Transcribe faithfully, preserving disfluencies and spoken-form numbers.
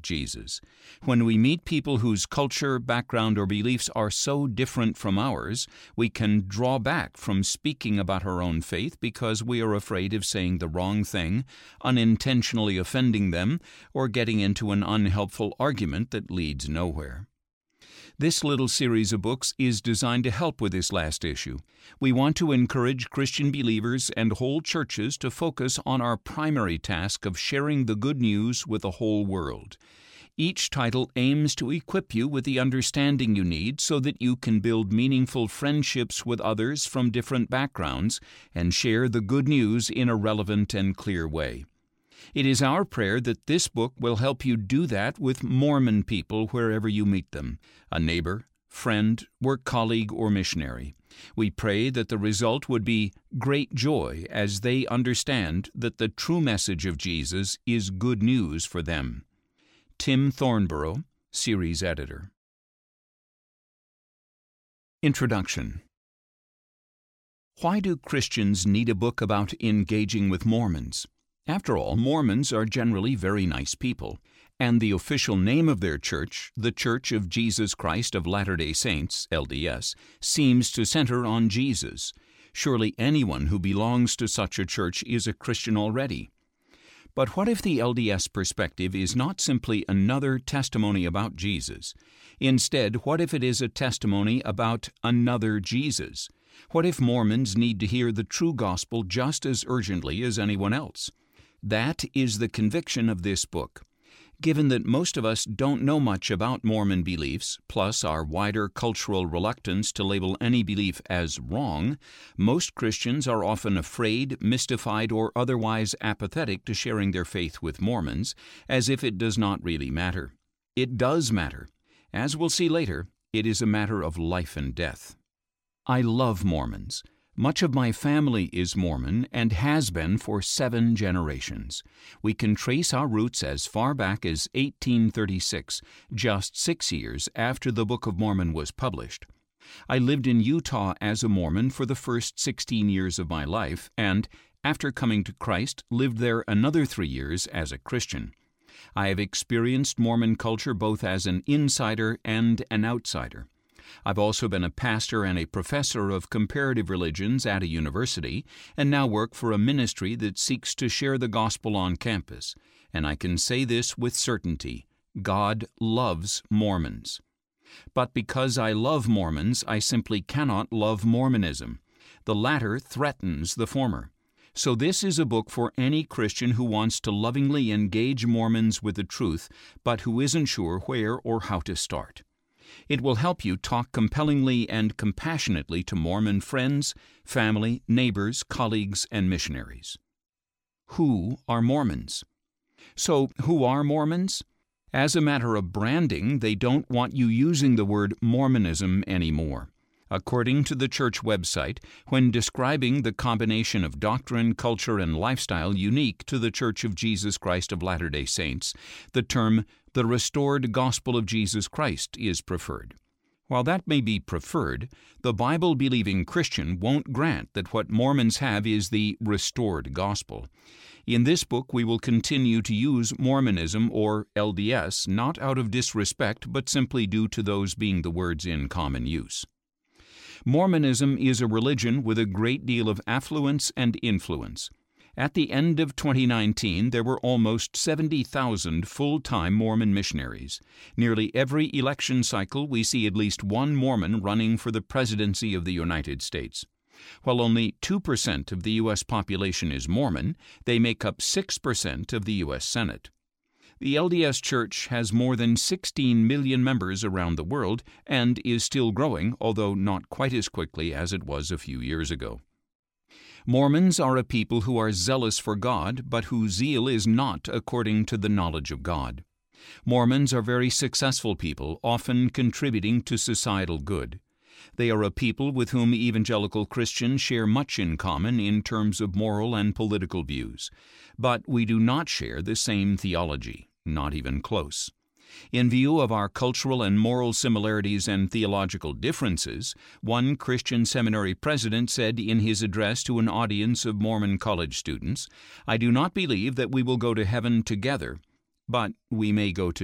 about Jesus. When we meet people whose culture, background, or beliefs are so different from ours, we can draw back from speaking about our own faith because we are afraid of saying the wrong thing, unintentionally offending them, or getting into an unhelpful argument that leads nowhere. This little series of books is designed to help with this last issue. We want to encourage Christian believers and whole churches to focus on our primary task of sharing the good news with the whole world. Each title aims to equip you with the understanding you need so that you can build meaningful friendships with others from different backgrounds and share the good news in a relevant and clear way. It is our prayer that this book will help you do that with Mormon people wherever you meet them, a neighbor, friend, work colleague, or missionary. We pray that the result would be great joy as they understand that the true message of Jesus is good news for them. Tim Thornborough, Series Editor. Introduction. Why do Christians need a book about engaging with Mormons? After all, Mormons are generally very nice people, and the official name of their church, the Church of Jesus Christ of Latter-day Saints, L D S, seems to center on Jesus. Surely anyone who belongs to such a church is a Christian already. But what if the L D S perspective is not simply another testimony about Jesus? Instead, what if it is a testimony about another Jesus? What if Mormons need to hear the true gospel just as urgently as anyone else? That is the conviction of this book. Given that most of us don't know much about Mormon beliefs, plus our wider cultural reluctance to label any belief as wrong, most Christians are often afraid, mystified, or otherwise apathetic to sharing their faith with Mormons, as if it does not really matter. It does matter. As we'll see later, it is a matter of life and death. I love Mormons. Much of my family is Mormon and has been for seven generations. We can trace our roots as far back as eighteen thirty-six, just six years after the Book of Mormon was published. I lived in Utah as a Mormon for the first sixteen years of my life and, after coming to Christ, lived there another three years as a Christian. I have experienced Mormon culture both as an insider and an outsider. I've also been a pastor and a professor of comparative religions at a university, and now work for a ministry that seeks to share the gospel on campus. And I can say this with certainty: God loves Mormons. But because I love Mormons, I simply cannot love Mormonism. The latter threatens the former. So this is a book for any Christian who wants to lovingly engage Mormons with the truth, but who isn't sure where or how to start. It will help you talk compellingly and compassionately to Mormon friends, family, neighbors, colleagues, and missionaries. Who are Mormons? So, who are Mormons? As a matter of branding, they don't want you using the word Mormonism anymore. According to the church website, when describing the combination of doctrine, culture, and lifestyle unique to the Church of Jesus Christ of Latter-day Saints, the term the restored gospel of Jesus Christ is preferred. While that may be preferred, the Bible-believing Christian won't grant that what Mormons have is the restored gospel. In this book, we will continue to use Mormonism, or L D S, not out of disrespect, but simply due to those being the words in common use. Mormonism is a religion with a great deal of affluence and influence. At the end of twenty nineteen, there were almost seventy thousand full-time Mormon missionaries. Nearly every election cycle, we see at least one Mormon running for the presidency of the United States. While only two percent of the U S population is Mormon, they make up six percent of the U S Senate. The L D S Church has more than sixteen million members around the world and is still growing, although not quite as quickly as it was a few years ago. Mormons are a people who are zealous for God, but whose zeal is not according to the knowledge of God. Mormons are very successful people, often contributing to societal good. They are a people with whom evangelical Christians share much in common in terms of moral and political views. But we do not share the same theology, not even close. In view of our cultural and moral similarities and theological differences, one Christian seminary president said in his address to an audience of Mormon college students, "I do not believe that we will go to heaven together, but we may go to